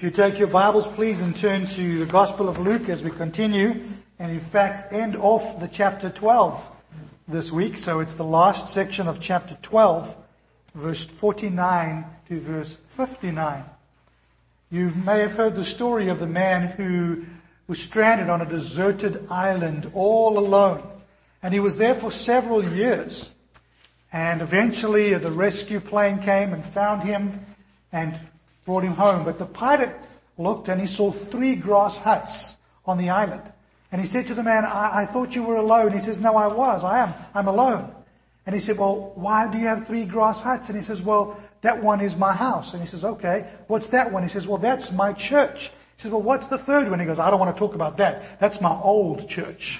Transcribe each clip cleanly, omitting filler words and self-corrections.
If you take your Bibles, please, and turn to the Gospel of Luke as we continue, and in fact end off the chapter 12 this week. So it's the last section of chapter 12, verse 49 to verse 59. You may have heard the story of the man who was stranded on a deserted island all alone. And he was there for several years. And eventually the rescue plane came and found him and brought him home. But the pilot looked and he saw 3 grass huts on the island. And he said to the man, I thought you were alone. He says, no, I was. I'm alone. And he said, well, why do you have 3 grass huts? And he says, well, that one is my house. And he says, okay, what's that one? He says, well, that's my church. He says, well, what's the third one? He goes, I don't want to talk about that. That's my old church.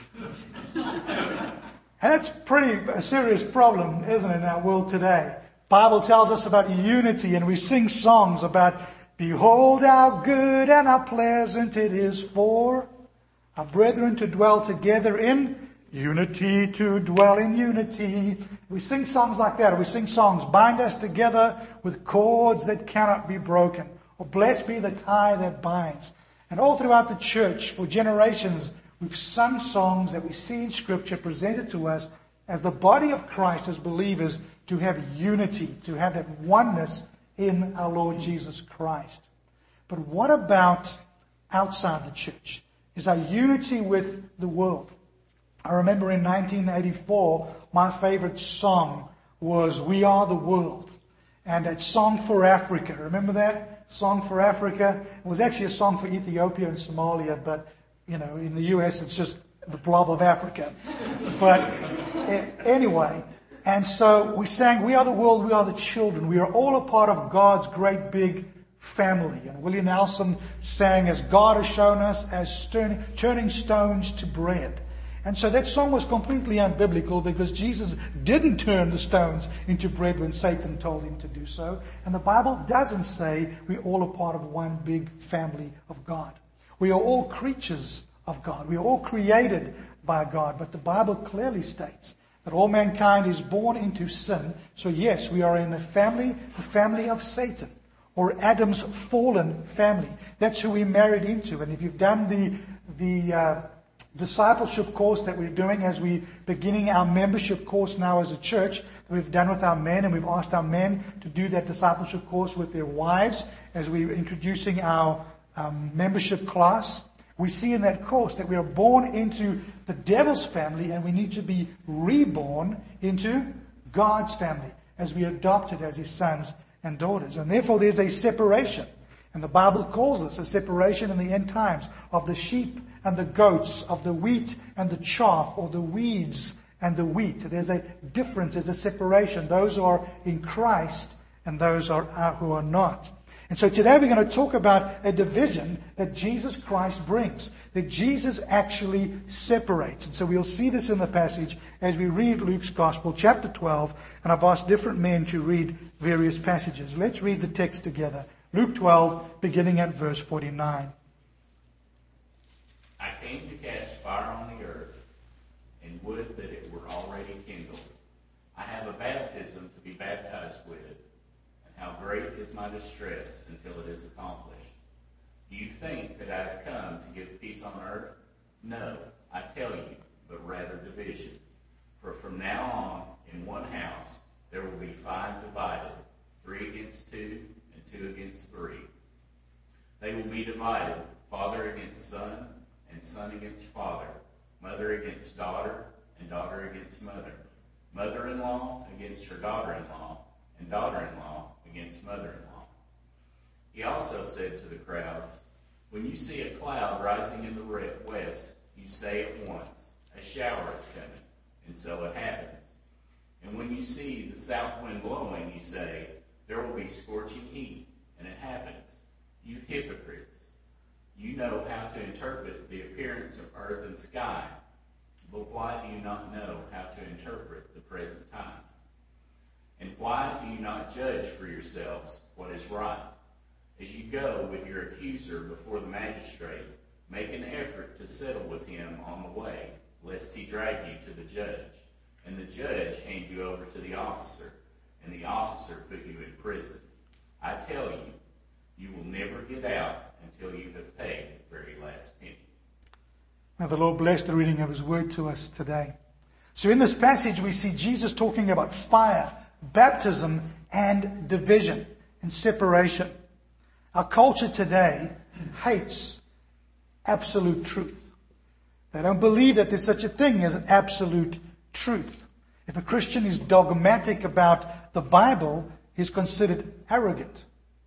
And that's a serious problem, isn't it, in our world today? Bible tells us about unity, and we sing songs about, behold how good and how pleasant it is for our brethren to dwell together in unity, to dwell in unity. We sing songs like that, or we sing songs, bind us together with cords that cannot be broken, or blessed be the tie that binds. And all throughout the church, for generations, we've sung songs that we see in Scripture presented to us as the body of Christ, as believers, to have unity, to have that oneness in our Lord Jesus Christ. But what about outside the church? Is our unity with the world? I remember in 1984, my favorite song was We Are the World. And that Song for Africa. Remember that? Song for Africa. It was actually a song for Ethiopia and Somalia, but in the US, it's just the blob of Africa. But anyway, and so we sang, we are the world, we are the children. We are all a part of God's great big family. And Willie Nelson sang, as God has shown us, as turning stones to bread. And so that song was completely unbiblical because Jesus didn't turn the stones into bread when Satan told him to do so. And the Bible doesn't say we're all a part of one big family of God. We are all creatures of God. We are all created by God. But the Bible clearly states that all mankind is born into sin. So yes, we are in the family of Satan, or Adam's fallen family. That's who we married into. And if you've done the discipleship course that we're doing as we're beginning our membership course now as a church, that we've done with our men, and we've asked our men to do that discipleship course with their wives as we're introducing our membership class. We see in that course that we are born into the devil's family and we need to be reborn into God's family as we are adopted as his sons and daughters. And therefore there's a separation. And the Bible calls us a separation in the end times of the sheep and the goats, of the wheat and the chaff, or the weeds and the wheat. There's a difference, there's a separation. Those who are in Christ and those who are not. And so today we're going to talk about a division that Jesus Christ brings, that Jesus actually separates. And so we'll see this in the passage as we read Luke's Gospel, chapter 12, and I've asked different men to read various passages. Let's read the text together. Luke 12, beginning at verse 49. I came to cast fire on the earth, and would that it were already kindled. I have a baptism to be baptized with, and how great is my distress until it is accomplished. Do you think that I have come to give peace on earth? No, I tell you, but rather division. For from now on, in one house, there will be 5 divided, 3 against 2, and 2 against 3. They will be divided, father against son, and son against father, mother against daughter, and daughter against mother, mother-in-law against her daughter-in-law, and daughter-in-law against mother-in-law. He also said to the crowds, when you see a cloud rising in the west, you say at once, a shower is coming, and so it happens. And when you see the south wind blowing, you say, there will be scorching heat, and it happens. You hypocrites! You know how to interpret the appearance of earth and sky, but why do you not know how to interpret the present time? And why do you not judge for yourselves what is right? As you go with your accuser before the magistrate, make an effort to settle with him on the way, lest he drag you to the judge, and the judge hand you over to the officer, and the officer put you in prison. I tell you, you will never get out May the Lord bless the reading of His word to us today. So in this passage we see Jesus talking about fire, baptism, and division and separation. Our culture today hates absolute truth. They don't believe that there's such a thing as an absolute truth. If a Christian is dogmatic about the Bible, he's considered arrogant.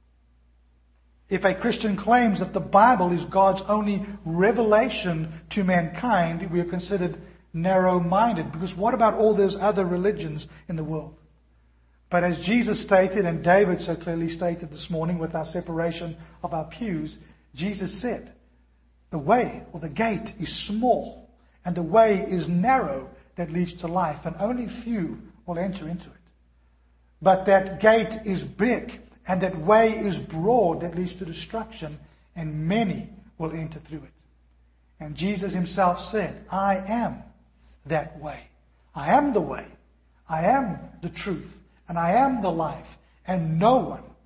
If a Christian claims that the Bible is God's only revelation to mankind, we are considered narrow-minded. Because what about all those other religions in the world? But as Jesus stated, and David so clearly stated this morning with our separation of our pews, Jesus said, the way or the gate is small and the way is narrow that leads to life, and only few will enter into it. But that gate is big and that way is broad that leads to destruction, and many will enter through it. And Jesus himself said, I am that way. I am the way. I am the truth. And I am the life. And no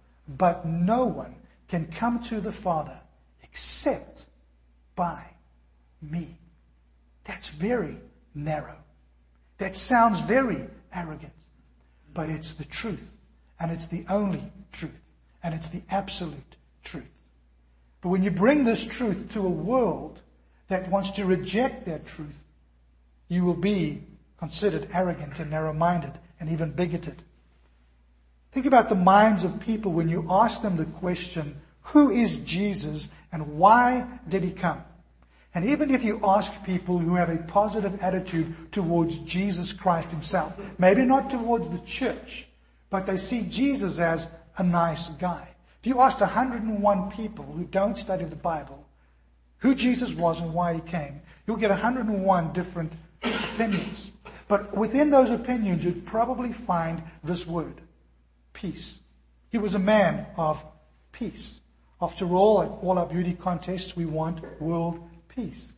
one can come to the Father except by me. That's very narrow. That sounds very arrogant. But it's the truth. And it's the only truth. And it's the absolute truth. But when you bring this truth to a world that wants to reject that truth, you will be considered arrogant and narrow-minded and even bigoted. Think about the minds of people when you ask them the question, who is Jesus and why did he come? And even if you ask people who have a positive attitude towards Jesus Christ himself, maybe not towards the church, but they see Jesus as a nice guy. If you asked 101 people who don't study the Bible who Jesus was and why he came, you'll get 101 different opinions. But within those opinions, you'd probably find this word, peace. He was a man of peace. After all, at all our beauty contests, we want world peace.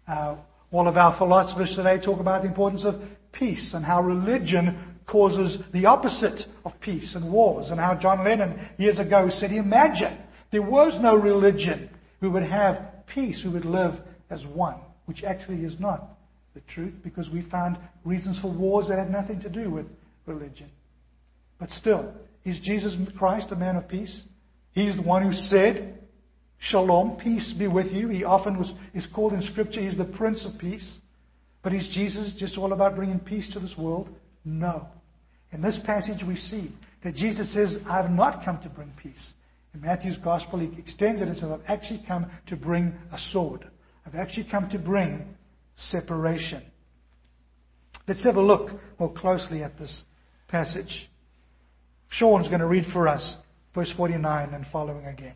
All of our philosophers today talk about the importance of peace and how religion causes the opposite of peace and wars, and how John Lennon years ago said, imagine there was no religion. We would have peace. We would live as one, which actually is not the truth, because we found reasons for wars that had nothing to do with religion. But still, is Jesus Christ a man of peace? He's the one who said, Shalom, peace be with you. He often is called in Scripture, he's the Prince of Peace. But is Jesus just all about bringing peace to this world? No. In this passage we see that Jesus says, I have not come to bring peace. In Matthew's Gospel, he extends it and says, I've actually come to bring a sword. I've actually come to bring separation. Let's have a look more closely at this passage. Sean's going to read for us verse 49 and following again.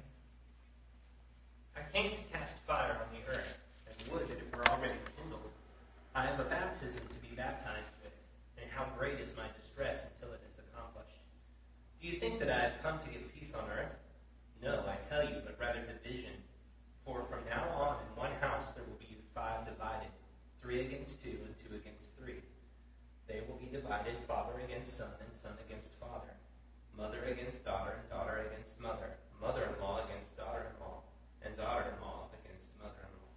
I came to cast fire on the earth, and wood that it were already kindled. I have a baptism to be baptized with, and how great is my distress until it is accomplished. Do you think that I have come to give peace on earth? No, I tell you, but rather division. For from now on in one house there will be 5 divided, 3 against 2 and 2 against 3. They will be divided, father against son and son against father, mother against daughter and daughter against mother, mother-in-law against daughter-in-law, and daughter-in-law against mother-in-law.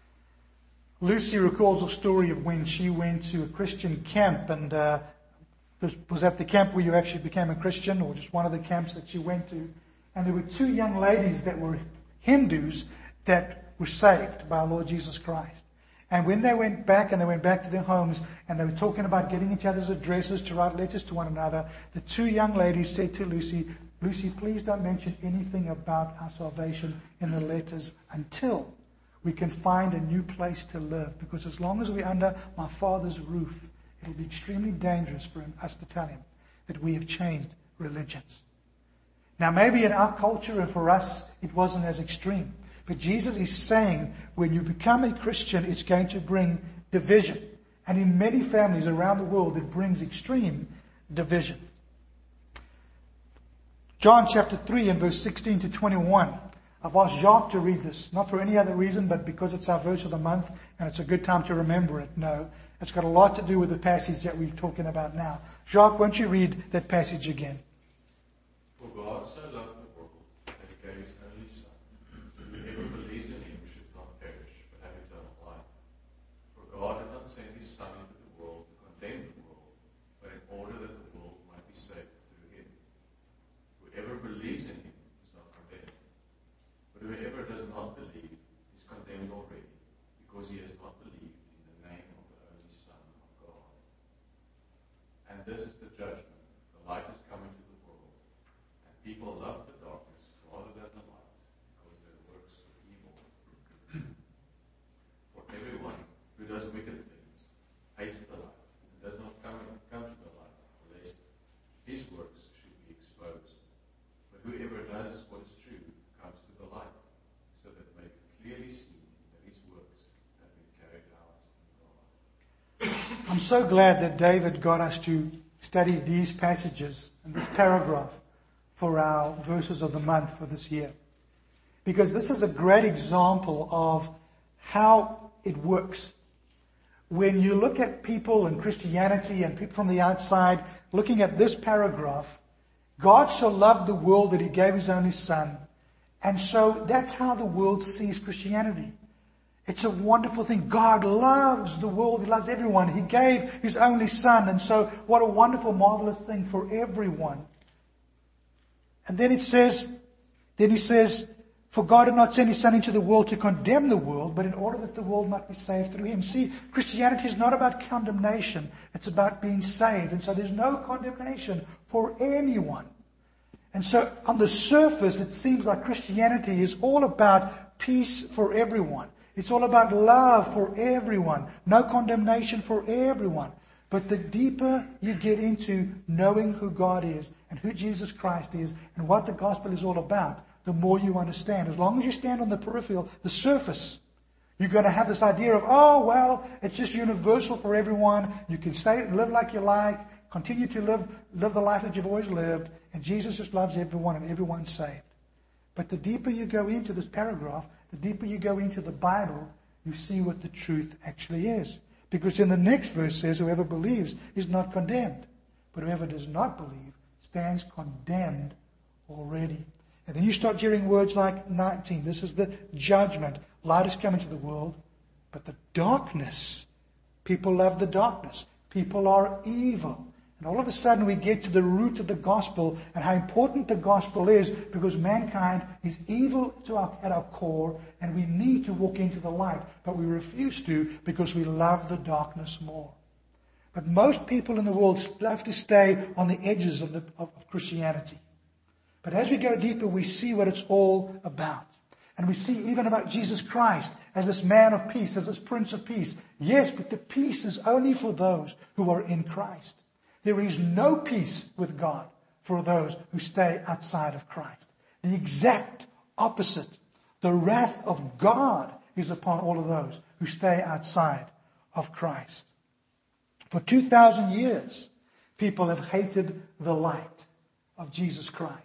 Lucy recalls a story of when she went to a Christian camp, and was at the camp where you actually became a Christian, or just one of the camps that she went to. And there were 2 young ladies that were Hindus that were saved by our Lord Jesus Christ. And when they went back to their homes, and they were talking about getting each other's addresses to write letters to one another, the 2 young ladies said to Lucy, Lucy, please don't mention anything about our salvation in the letters until we can find a new place to live. Because as long as we're under my Father's roof, it'll be extremely dangerous for us to tell him that we have changed religions. Now, maybe in our culture and for us, it wasn't as extreme. But Jesus is saying when you become a Christian, it's going to bring division. And in many families around the world, it brings extreme division. John chapter 3 and verse 16 to 21. I've asked Jacques to read this, not for any other reason, but because it's our verse of the month and it's a good time to remember it. No, it's got a lot to do with the passage that we're talking about now. Jacques, why don't you read that passage again? For God so loved the world that he gave his only Son, that whoever believes in him should not perish, but have eternal life. I'm so glad that David got us to study these passages and this paragraph for our verses of the month for this year. Because this is a great example of how it works. When you look at people and Christianity and people from the outside, looking at this paragraph, God so loved the world that He gave His only Son. And so that's how the world sees Christianity. It's a wonderful thing. God loves the world. He loves everyone. He gave His only Son. And so what a wonderful, marvelous thing for everyone. And then He says, for God did not send His Son into the world to condemn the world, but in order that the world might be saved through Him. See, Christianity is not about condemnation. It's about being saved. And so there's no condemnation for anyone. And so on the surface, it seems like Christianity is all about peace for everyone. It's all about love for everyone. No condemnation for everyone. But the deeper you get into knowing who God is and who Jesus Christ is and what the gospel is all about, the more you understand. As long as you stand on the peripheral, the surface, you're going to have this idea of, oh, well, it's just universal for everyone. You can live like you like, continue to live the life that you've always lived, and Jesus just loves everyone and everyone's saved. But the deeper you go into this paragraph, the deeper you go into the Bible, you see what the truth actually is. Because in the next verse says, whoever believes is not condemned. But whoever does not believe stands condemned already. And then you start hearing words like 19. This is the judgment. Light has come into the world, but the darkness, people love the darkness. People are evil. And all of a sudden we get to the root of the gospel and how important the gospel is, because mankind is evil at our core and we need to walk into the light. But we refuse to because we love the darkness more. But most people in the world love to stay on the edges of Christianity. But as we go deeper, we see what it's all about. And we see even about Jesus Christ as this man of peace, as this Prince of Peace. Yes, but the peace is only for those who are in Christ. There is no peace with God for those who stay outside of Christ. The exact opposite. The wrath of God is upon all of those who stay outside of Christ. For 2,000 years, people have hated the light of Jesus Christ.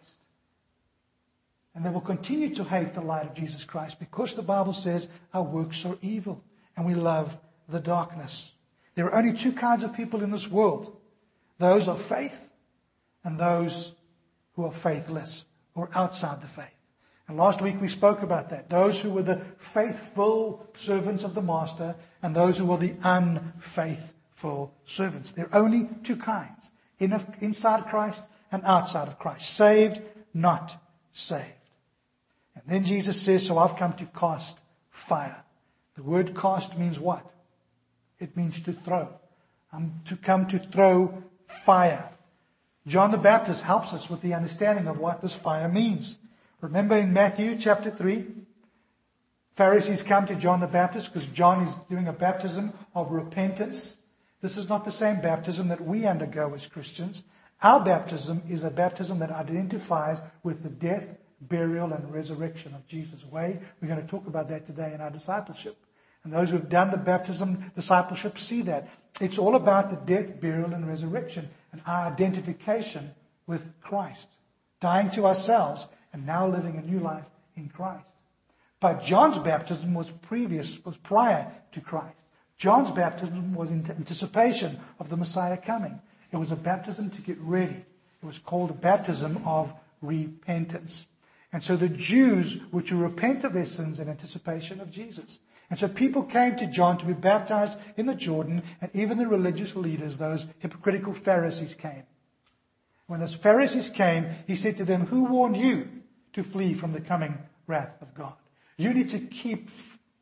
And they will continue to hate the light of Jesus Christ because the Bible says our works are evil and we love the darkness. There are only two kinds of people in this world. Those of faith and those who are faithless or outside the faith. And last week we spoke about that. Those who were the faithful servants of the Master and those who were the unfaithful servants. There are only two kinds. Inside Christ and outside of Christ. Saved, not saved. And then Jesus says, so I've come to cast fire. The word cast means what? It means to throw. I'm to come to throw fire. John the Baptist helps us with the understanding of what this fire means. Remember in Matthew chapter 3, Pharisees come to John the Baptist because John is doing a baptism of repentance. This is not the same baptism that we undergo as Christians. Our baptism is a baptism that identifies with the death, burial, and resurrection of Jesus' way. We're going to talk about that today in our discipleship. And those who have done the baptism discipleship see that. It's all about the death, burial, and resurrection and our identification with Christ. Dying to ourselves and now living a new life in Christ. But John's baptism was prior to Christ. John's baptism was in anticipation of the Messiah coming. It was a baptism to get ready. It was called a baptism of repentance. And so the Jews were to repent of their sins in anticipation of Jesus. And so people came to John to be baptized in the Jordan, and even the religious leaders, those hypocritical Pharisees, came. When those Pharisees came, he said to them, who warned you to flee from the coming wrath of God? You need to keep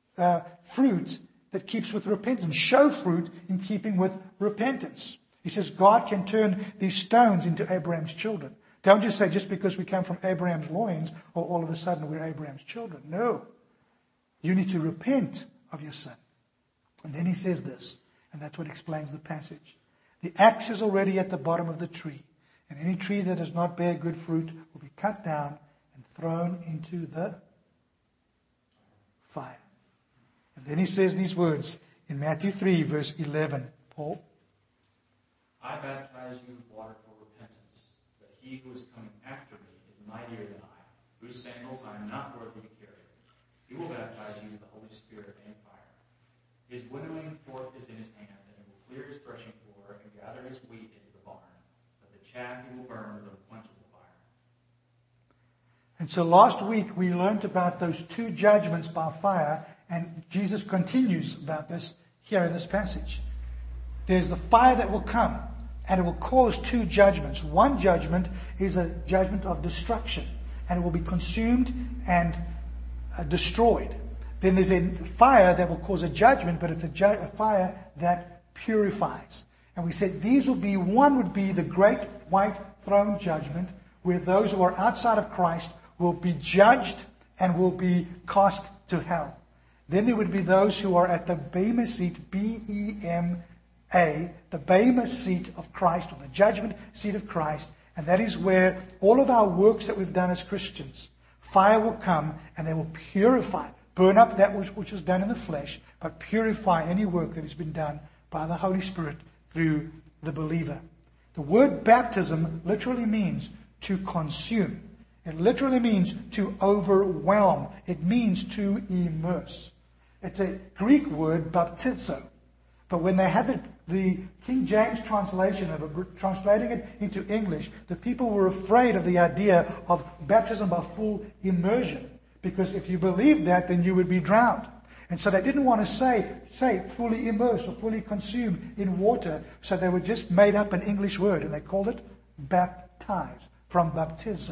fruit that keeps with repentance. Show fruit in keeping with repentance. He says God can turn these stones into Abraham's children. Don't just say just because we come from Abraham's loins, or all of a sudden we're Abraham's children. No. You need to repent of your sin. And then he says this, and that's what explains the passage. The axe is already at the bottom of the tree, and any tree that does not bear good fruit will be cut down and thrown into the fire. And then he says these words in Matthew 3, verse 11. I baptize you with water for repentance, but he who is coming after me is mightier than I, whose sandals I am not worthy to carry. He will baptize you with the Holy Spirit and fire. His winnowing fork is in his hand, and he will clear his threshing floor and gather his wheat into the barn, but the chaff he will burn with unquenchable fire. And so last week we learned about those two judgments by fire, and Jesus continues about this here in this passage. There's the fire that will come, and it will cause two judgments. One judgment is a judgment of destruction, and it will be consumed and destroyed. Then there's a fire that will cause a judgment, but it's a fire that purifies. And we said these will be, one would be the great white throne judgment, where those who are outside of Christ will be judged and will be cast to hell. Then there would be those who are at the Bema seat, B-E-M-A, the Bema seat of Christ, or the judgment seat of Christ. And that is where all of our works that we've done as Christians, fire will come and they will purify, burn up that which was done in the flesh, but purify any work that has been done by the Holy Spirit through the believer. The word baptism literally means to consume. It literally means to overwhelm. It means to immerse. It's a Greek word, baptizo. But when they had the King James translation of it, translating it into English, the people were afraid of the idea of baptism by full immersion. Because if you believed that, then you would be drowned. And so they didn't want to say fully immersed or fully consumed in water. So they were just made up an English word, and they called it baptize, from baptizo.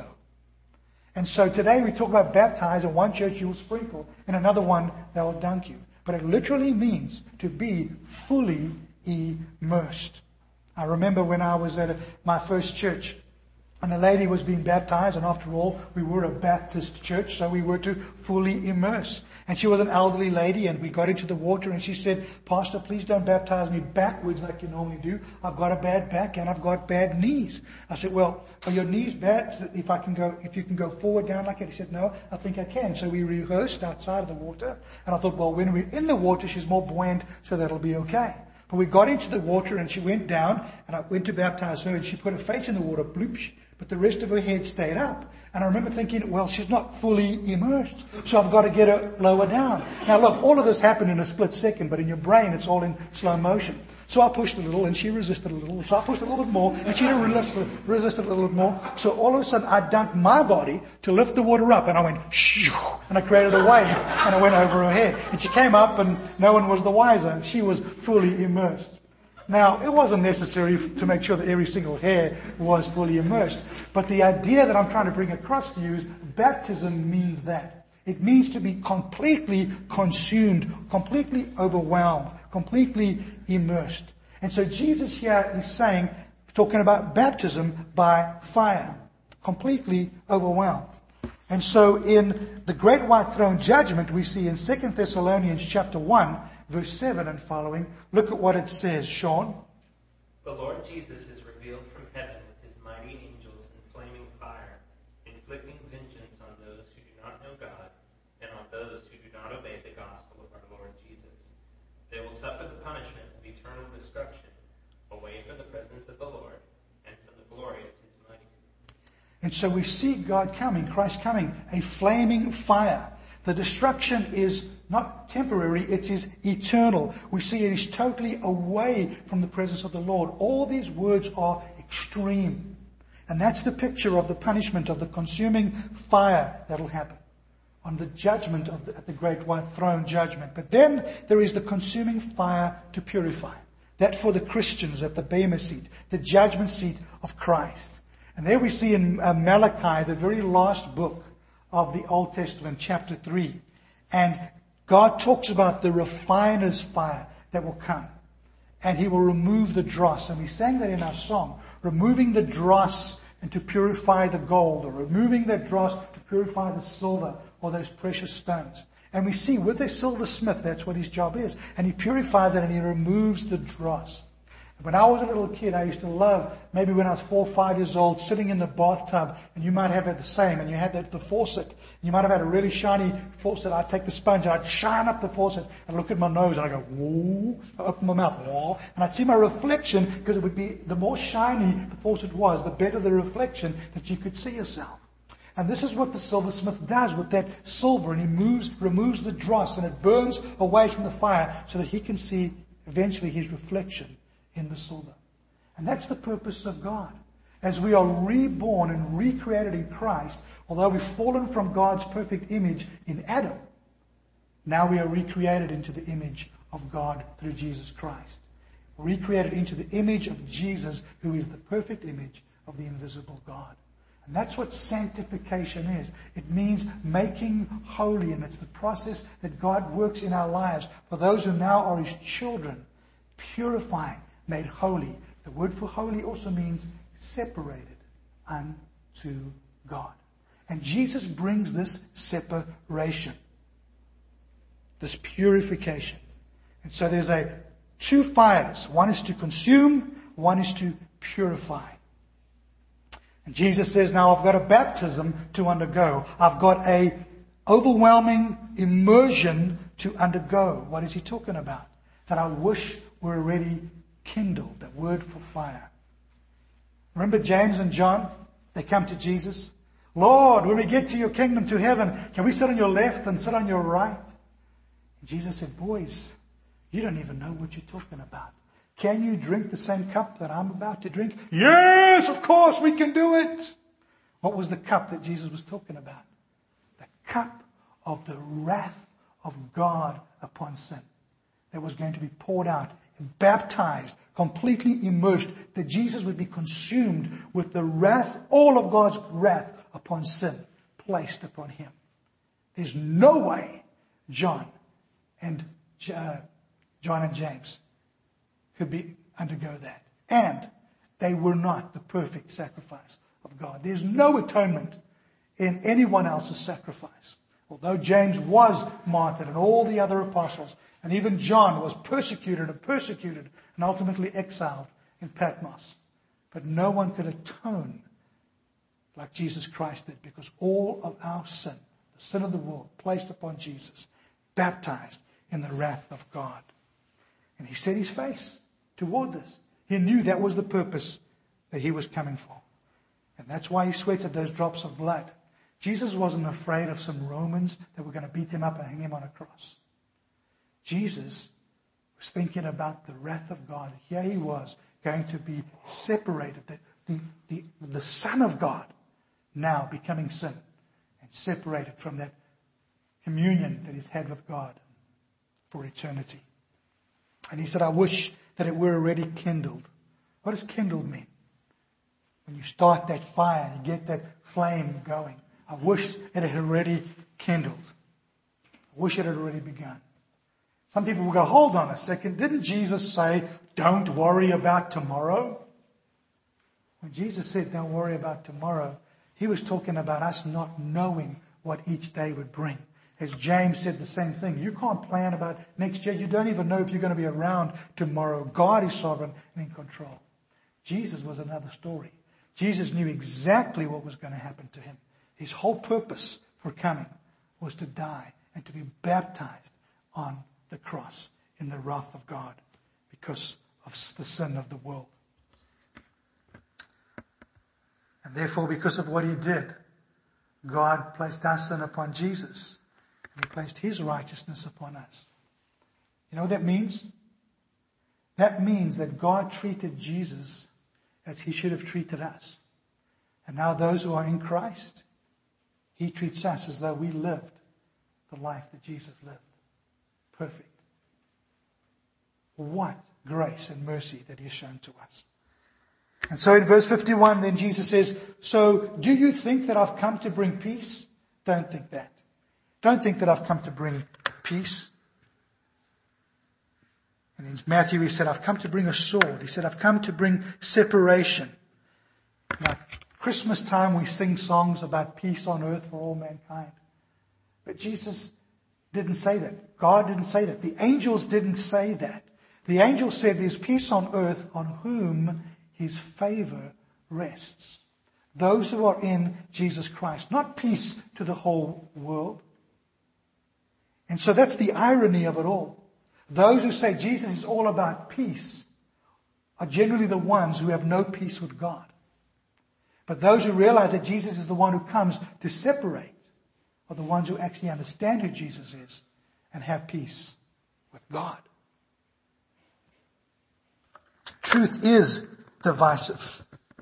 And so today we talk about baptize. In one church you will sprinkle, in another one they will dunk you. But it literally means to be fully immersed. I remember when I was at my first church, and a lady was being baptized, and after all, we were a Baptist church, so we were to fully immerse. And she was an elderly lady, and we got into the water, and she said, "Pastor, please don't baptize me backwards like you normally do. I've got a bad back, and I've got bad knees." I said, "Well, are your knees bad? If you can go forward down like that?" He said, "No, I think I can." So we rehearsed outside of the water, and I thought, well, when we're in the water, she's more buoyant, so that'll be okay. But we got into the water, and she went down, and I went to baptize her, and she put her face in the water, bloop, but the rest of her head stayed up. And I remember thinking, well, she's not fully immersed, so I've got to get her lower down. Now look, all of this happened in a split second, but in your brain it's all in slow motion. So I pushed a little, and she resisted a little. So I pushed a little bit more, and she resisted a little bit more. So all of a sudden I dunked my body to lift the water up, and I went, shoo, and I created a wave, and I went over her head. And she came up, and no one was the wiser. She was fully immersed. Now, it wasn't necessary to make sure that every single hair was fully immersed. But the idea that I'm trying to bring across to you is baptism means that. It means to be completely consumed, completely overwhelmed, completely immersed. And so Jesus here is saying, talking about baptism by fire, completely overwhelmed. And so in the Great White Throne Judgment, we see in 2 Thessalonians chapter 1, verse 7 and following, look at what it says, Sean. The Lord Jesus is revealed from heaven with his mighty angels in flaming fire, inflicting vengeance on those who do not know God and on those who do not obey the gospel of our Lord Jesus. They will suffer the punishment of eternal destruction, away from the presence of the Lord and from the glory of his mighty. And so we see God coming, Christ coming, a flaming fire. The destruction is not temporary, it is eternal. We see it is totally away from the presence of the Lord. All these words are extreme. And that's the picture of the punishment of the consuming fire that will happen on the judgment at the Great White Throne Judgment. But then there is the consuming fire to purify. That for the Christians at the Bema seat, the judgment seat of Christ. And there we see in Malachi, the very last book of the Old Testament, chapter 3. And God talks about the refiner's fire that will come. And he will remove the dross. And we sang that in our song. Removing the dross and to purify the gold. Or removing that dross to purify the silver or those precious stones. And we see with a silversmith, that's what his job is. And he purifies it and he removes the dross. When I was a little kid, I used to love, maybe when I was 4 or 5 years old, sitting in the bathtub, and you might have had the same, and you had the faucet. You might have had a really shiny faucet. I'd take the sponge, and I'd shine up the faucet, and look at my nose, and I'd go, whoa, I open my mouth, whoa, and I'd see my reflection, because it would be, the more shiny the faucet was, the better the reflection that you could see yourself. And this is what the silversmith does with that silver, and he removes the dross, and it burns away from the fire, so that he can see eventually his reflection in the silver. And that's the purpose of God. As we are reborn and recreated in Christ, although we've fallen from God's perfect image in Adam, now we are recreated into the image of God through Jesus Christ. Recreated into the image of Jesus, who is the perfect image of the invisible God. And that's what sanctification is. It means making holy, and it's the process that God works in our lives for those who now are His children, purifying, made holy. The word for holy also means separated unto God. And Jesus brings this separation, this purification. And so there's two fires. One is to consume, one is to purify. And Jesus says, now I've got a baptism to undergo. I've got a overwhelming immersion to undergo. What is he talking about? That I wish were already kindled, that word for fire. Remember James and John? They come to Jesus. Lord, when we get to your kingdom, to heaven, can we sit on your left and sit on your right? And Jesus said, boys, you don't even know what you're talking about. Can you drink the same cup that I'm about to drink? Yes, of course, we can do it. What was the cup that Jesus was talking about? The cup of the wrath of God upon sin that was going to be poured out, baptized, completely immersed, that Jesus would be consumed with the wrath, all of God's wrath upon sin placed upon him. There's no way John and James could undergo that. And they were not the perfect sacrifice of God. There's no atonement in anyone else's sacrifice. Although James was martyred and all the other apostles, and even John was persecuted and ultimately exiled in Patmos. But no one could atone like Jesus Christ did, because all of our sin, the sin of the world, placed upon Jesus, baptized in the wrath of God. And he set his face toward this. He knew that was the purpose that he was coming for. And that's why he sweated those drops of blood. Jesus wasn't afraid of some Romans that were going to beat him up and hang him on a cross. Jesus was thinking about the wrath of God. Here he was going to be separated. The Son of God now becoming sin and separated from that communion that he's had with God for eternity. And he said, I wish that it were already kindled. What does kindled mean? When you start that fire, you get that flame going. I wish it had already kindled. I wish it had already begun. Some people will go, hold on a second. Didn't Jesus say, don't worry about tomorrow? When Jesus said, don't worry about tomorrow, he was talking about us not knowing what each day would bring. As James said the same thing. You can't plan about next year. You don't even know if you're going to be around tomorrow. God is sovereign and in control. Jesus was another story. Jesus knew exactly what was going to happen to him. His whole purpose for coming was to die and to be baptized on the cross in the wrath of God because of the sin of the world. And therefore, because of what he did, God placed our sin upon Jesus. And he placed his righteousness upon us. You know what that means? That means that God treated Jesus as he should have treated us. And now those who are in Christ, he treats us as though we lived the life that Jesus lived. Perfect. What grace and mercy that he has shown to us. And so in verse 51, then Jesus says, so do you think that I've come to bring peace? Don't think that. Don't think that I've come to bring peace. And in Matthew he said, I've come to bring a sword. He said, I've come to bring separation. Now, Christmas time we sing songs about peace on earth for all mankind. But Jesus didn't say that. God didn't say that. The angels didn't say that. The angel said, there's peace on earth on whom his favor rests. Those who are in Jesus Christ. Not peace to the whole world. And so that's the irony of it all. Those who say Jesus is all about peace are generally the ones who have no peace with God. But those who realize that Jesus is the one who comes to separate are the ones who actually understand who Jesus is and have peace with God. Truth is divisive.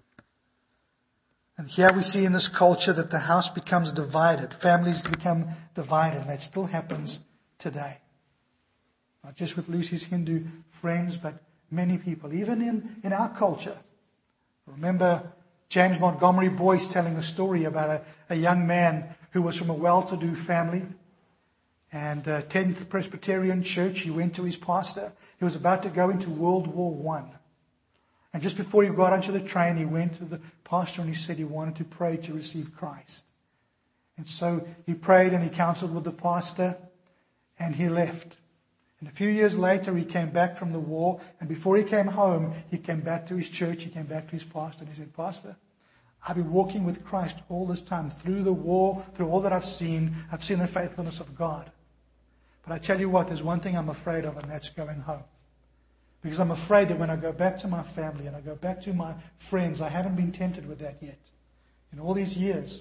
And here we see in this culture that the house becomes divided. Families become divided. And that still happens today. Not just with Lucy's Hindu friends, but many people. Even in our culture. Remember James Montgomery Boyce telling a story about a young man who was from a well-to-do family and attended Presbyterian church. He went to his pastor. He was about to go into World War I. And just before he got onto the train, he went to the pastor and he said he wanted to pray to receive Christ. And so he prayed and he counseled with the pastor and he left. And a few years later, he came back from the war. And before he came home, he came back to his church. He came back to his pastor and he said, Pastor, I've been walking with Christ all this time, through the war, through all that I've seen the faithfulness of God. But I tell you what, there's one thing I'm afraid of, and that's going home. Because I'm afraid that when I go back to my family and I go back to my friends, I haven't been tempted with that yet. In all these years,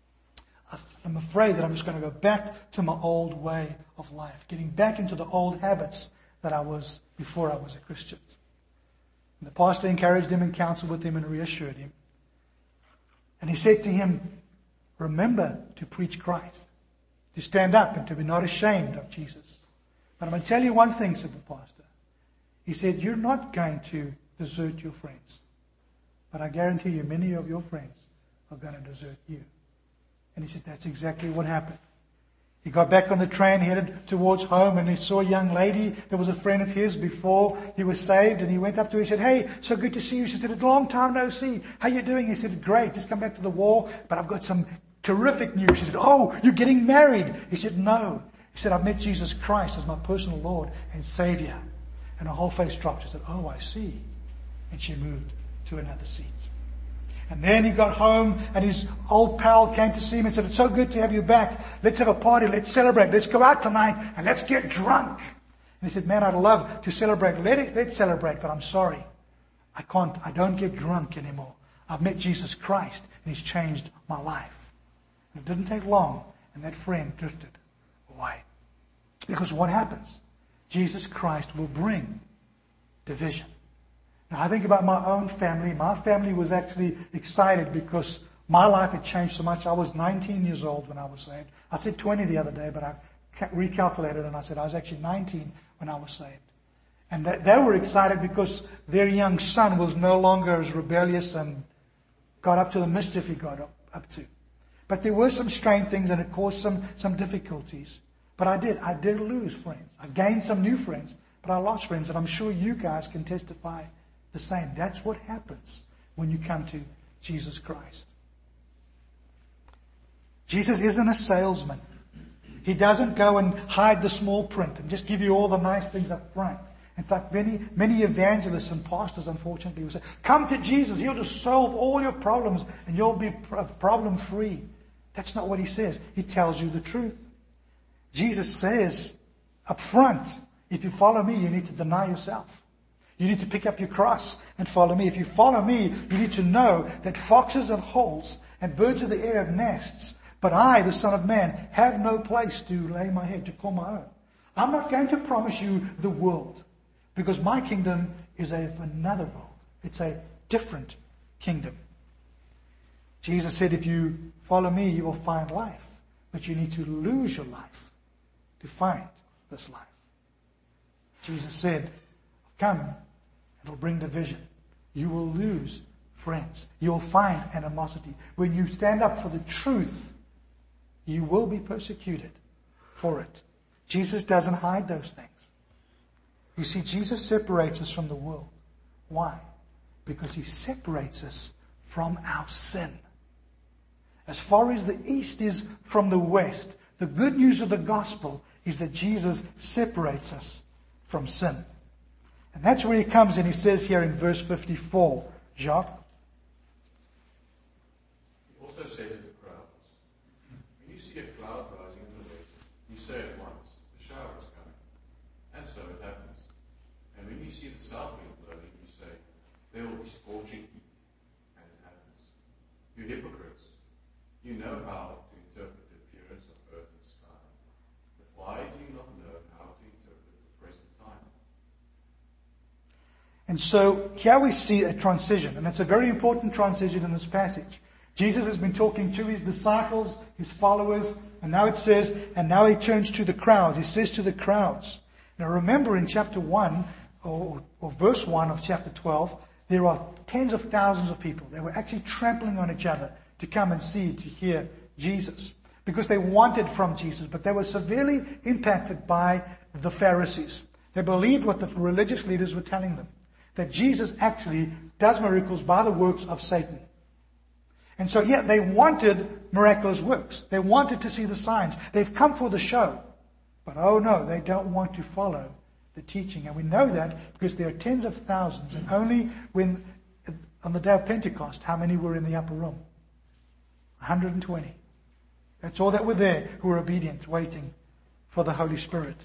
I'm afraid that I'm just going to go back to my old way of life, getting back into the old habits that I was before I was a Christian. And the pastor encouraged him and counseled with him and reassured him. And he said to him, remember to preach Christ, to stand up and to be not ashamed of Jesus. But I'm going to tell you one thing, said the pastor. He said, you're not going to desert your friends. But I guarantee you, many of your friends are going to desert you. And he said, that's exactly what happened. He got back on the train, headed towards home, and he saw a young lady that was a friend of his before he was saved. And he went up to her and said, hey, so good to see you. She said, it's a long time no see. How you doing? He said, great, just come back to the war, but I've got some terrific news. She said, oh, you're getting married. He said, no. He said, I've met Jesus Christ as my personal Lord and Savior. And her whole face dropped. She said, oh, I see. And she moved to another seat. And then he got home and his old pal came to see him and said, it's so good to have you back. Let's have a party. Let's celebrate. Let's go out tonight and let's get drunk. And he said, man, I'd love to celebrate. Let's celebrate, but I'm sorry. I don't get drunk anymore. I've met Jesus Christ and he's changed my life. And it didn't take long and that friend drifted away. Because what happens? Jesus Christ will bring division. Now, I think about my own family. My family was actually excited because my life had changed so much. I was 19 years old when I was saved. I said 20 the other day, but I recalculated and I said I was actually 19 when I was saved. And they were excited because their young son was no longer as rebellious and got up to the mischief he got up to. But there were some strange things and it caused some difficulties. But I did lose friends. I gained some new friends, but I lost friends. And I'm sure you guys can testify the same. That's what happens when you come to Jesus Christ. Jesus isn't a salesman. He doesn't go and hide the small print and just give you all the nice things up front. In fact, many evangelists and pastors, unfortunately, will say, come to Jesus. He'll just solve all your problems and you'll be problem-free. That's not what he says. He tells you the truth. Jesus says up front, if you follow me, you need to deny yourself. You need to pick up your cross and follow me. If you follow me, you need to know that foxes have holes and birds of the air have nests. But I, the Son of Man, have no place to lay my head, to call my own. I'm not going to promise you the world because my kingdom is of another world. It's a different kingdom. Jesus said, if you follow me, you will find life. But you need to lose your life to find this life. Jesus said, come, it'll bring division. You will lose friends. You will find animosity. When you stand up for the truth, you will be persecuted for it. Jesus doesn't hide those things. You see, Jesus separates us from the world. Why? Because he separates us from our sin. As far as the east is from the west, the good news of the gospel is that Jesus separates us from sin. And that's where he comes and he says here in verse 54, Jacques. He also said to the crowds, when you see a cloud rising in the west, you say at once, the shower is coming. And so it happens. And when you see the south wind blowing, you say, there will be scorching heat. And it happens. You hypocrites, you know how to interpret the appearance of earth and sky. But why do you not know how to interpret the present time? And so here we see a transition, and it's a very important transition in this passage. Jesus has been talking to his disciples, his followers, and now it says, and now he turns to the crowds. He says to the crowds. Now remember in chapter 1, or verse 1 of chapter 12, there are tens of thousands of people. They were actually trampling on each other to come and see, to hear Jesus. Because they wanted from Jesus, but they were severely impacted by the Pharisees. They believed what the religious leaders were telling them, that Jesus actually does miracles by the works of Satan. And so, yeah, they wanted miraculous works. They wanted to see the signs. They've come for the show. But oh no, they don't want to follow the teaching. And we know that because there are tens of thousands. And only when, on the day of Pentecost, how many were in the upper room? 120. That's all that were there who were obedient, waiting for the Holy Spirit.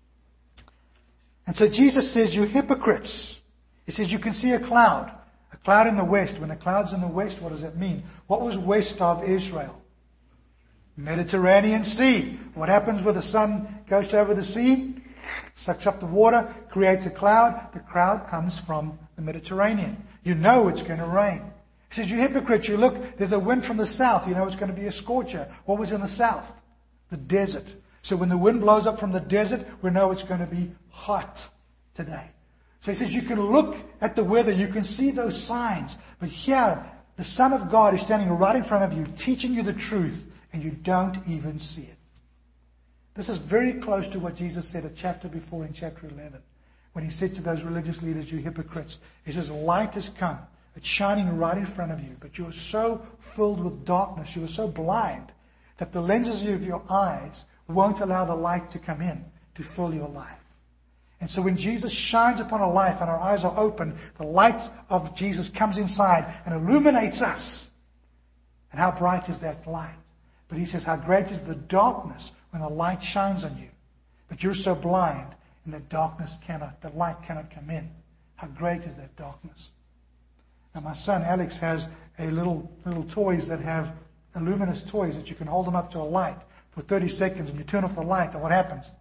And so Jesus says, you hypocrites. He says, you can see a cloud in the west. When a cloud's in the west, what does that mean? What was west of Israel? Mediterranean Sea. What happens when the sun goes over the sea? Sucks up the water, creates a cloud. The cloud comes from the Mediterranean. You know it's going to rain. He says, you hypocrites, you look, there's a wind from the south. You know it's going to be a scorcher. What was in the south? The desert. So when the wind blows up from the desert, we know it's going to be hot today. So he says, you can look at the weather, you can see those signs. But here, the Son of God is standing right in front of you, teaching you the truth, and you don't even see it. This is very close to what Jesus said a chapter before in chapter 11, when he said to those religious leaders, you hypocrites. He says, light has come. It's shining right in front of you, but you are so filled with darkness, you are so blind, that the lenses of your eyes won't allow the light to come in to fill your life. And so when Jesus shines upon a life and our eyes are open, the light of Jesus comes inside and illuminates us. And how bright is that light? But he says, how great is the darkness when the light shines on you. But you're so blind, and the light cannot come in. How great is that darkness? Now my son Alex has a little toys that have luminous toys that you can hold them up to a light for 30 seconds and you turn off the light and what happens?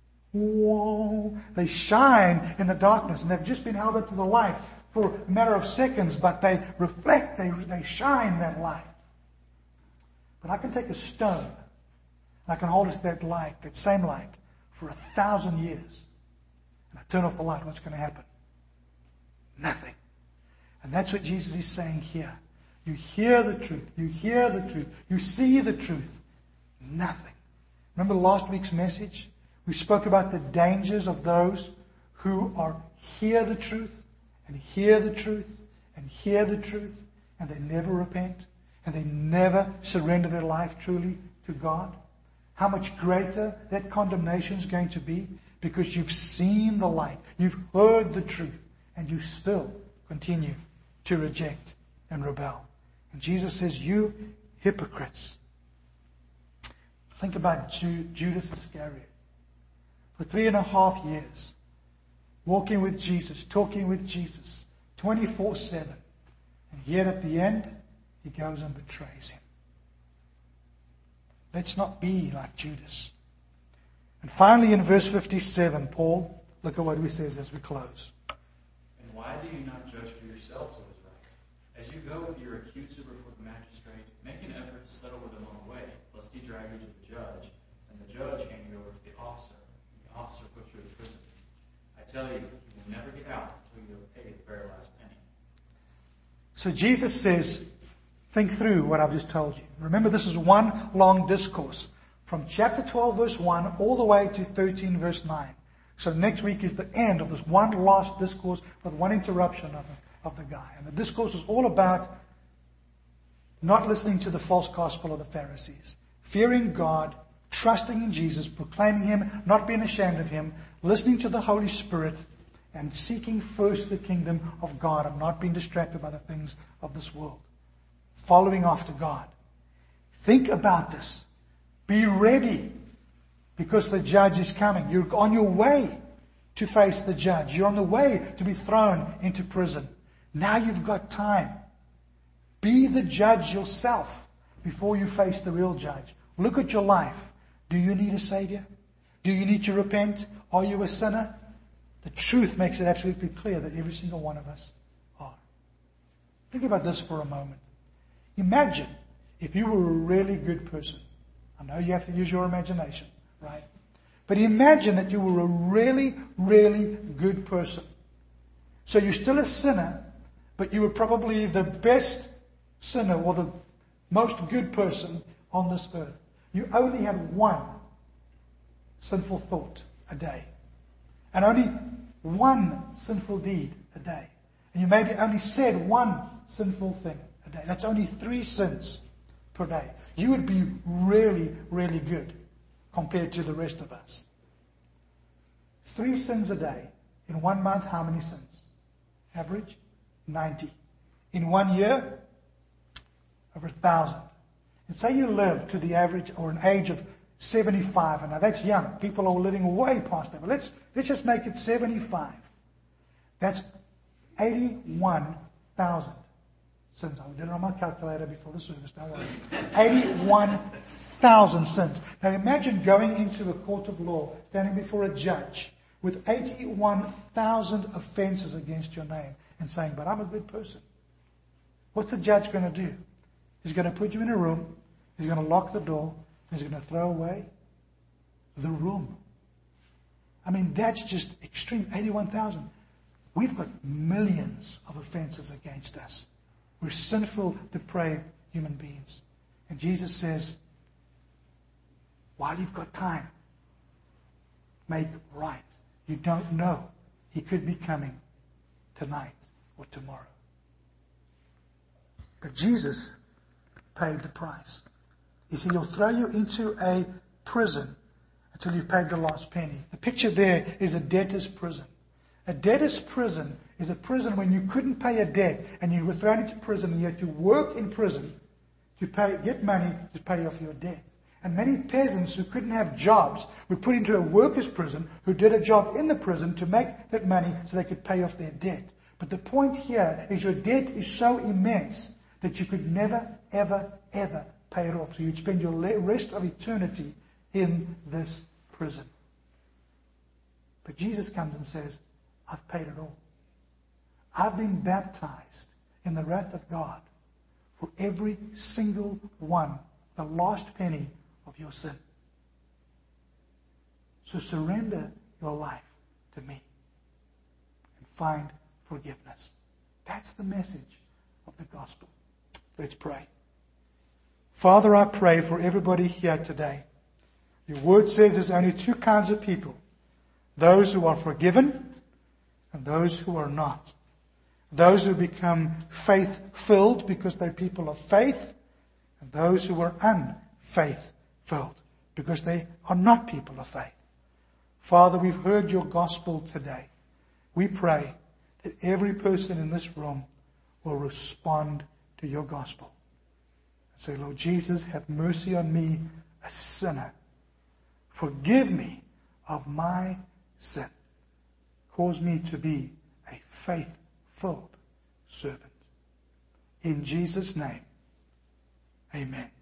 Whoa! They shine in the darkness and they've just been held up to the light for a matter of seconds, but they reflect, they shine that light. But I can take a stone and I can hold it to that light, that same light, for 1,000 years. And I turn off the light, what's going to happen? Nothing. And that's what Jesus is saying here. You hear the truth. You hear the truth. You see the truth. Nothing. Remember last week's message? We spoke about the dangers of those who hear the truth and hear the truth and hear the truth and they never repent and they never surrender their life truly to God. How much greater that condemnation is going to be because you've seen the light. You've heard the truth and you still continue to reject and rebel. And Jesus says, you hypocrites. Think about Judas Iscariot. For 3.5 years, walking with Jesus, talking with Jesus, 24/7. And yet at the end, he goes and betrays him. Let's not be like Judas. And finally in verse 57, Paul, look at what he says as we close. And why do you not judge for yourselves what is right? As you go with your accuser before the magistrate, make an effort to settle with him on the way, lest he drag you to the judge, and the judge hand you over to the officer, and the officer puts you in prison. I tell you, you will never get out until you have paid the very last penny. So Jesus says, think through what I've just told you. Remember, this is one long discourse. From chapter 12, verse 1, all the way to 13, verse 9. So next week is the end of this one last discourse with one interruption of the guy. And the discourse is all about not listening to the false gospel of the Pharisees. Fearing God, trusting in Jesus, proclaiming Him, not being ashamed of Him, listening to the Holy Spirit, and seeking first the kingdom of God and not being distracted by the things of this world. Following after God. Think about this. Be ready, because the judge is coming. You're on your way to face the judge. You're on the way to be thrown into prison. Now you've got time. Be the judge yourself before you face the real judge. Look at your life. Do you need a Savior? Do you need to repent? Are you a sinner? The truth makes it absolutely clear that every single one of us are. Think about this for a moment. Imagine if you were a really good person. I know you have to use your imagination, right? But imagine that you were a really, really good person. So you're still a sinner, but you were probably the best sinner or the most good person on this earth. You only had one sinful thought a day. And only one sinful deed a day. And you maybe only said one sinful thing a day. That's only 3 sins per day. You would be really, really good compared to the rest of us. 3 sins a day. In 1 month, how many sins? Average? 90. In 1 year? Over 1,000. And say you live to the average or an age of 75. And now that's young. People are living way past that. But let's just make it 75. That's 81,000 sins. I did it on my calculator before the service. Don't worry. 81,000 sins. Now imagine going into the court of law, standing before a judge with 81,000 offenses against your name and saying, but I'm a good person. What's the judge going to do? He's going to put you in a room. He's going to lock the door. He's going to throw away the room. I mean, that's just extreme. 81,000. We've got millions of offenses against us. We're sinful, depraved human beings. And Jesus says, while you've got time, make right. You don't know. He could be coming tonight or tomorrow. But Jesus paid the price. You see, he'll throw you into a prison until you've paid the last penny. The picture there is a debtor's prison. A debtor's prison is a prison when you couldn't pay a debt and you were thrown into prison and you had to work in prison to get money to pay off your debt. And many peasants who couldn't have jobs were put into a workers' prison who did a job in the prison to make that money so they could pay off their debt. But the point here is your debt is so immense that you could never, ever, ever pay it off. So you'd spend your rest of eternity in this prison. But Jesus comes and says, I've paid it all. I've been baptized in the wrath of God for every single one, the last penny of your sin. So surrender your life to me and find forgiveness. That's the message of the gospel. Let's pray. Father, I pray for everybody here today. Your word says there's only 2 kinds of people. Those who are forgiven and those who are not. Those who become faith-filled because they're people of faith, and those who are unfaith-filled because they are not people of faith. Father, we've heard your gospel today. We pray that every person in this room will respond to your gospel. Say, Lord Jesus, have mercy on me, a sinner. Forgive me of my sin. Cause me to be a faith-filled servant. In Jesus' name, amen.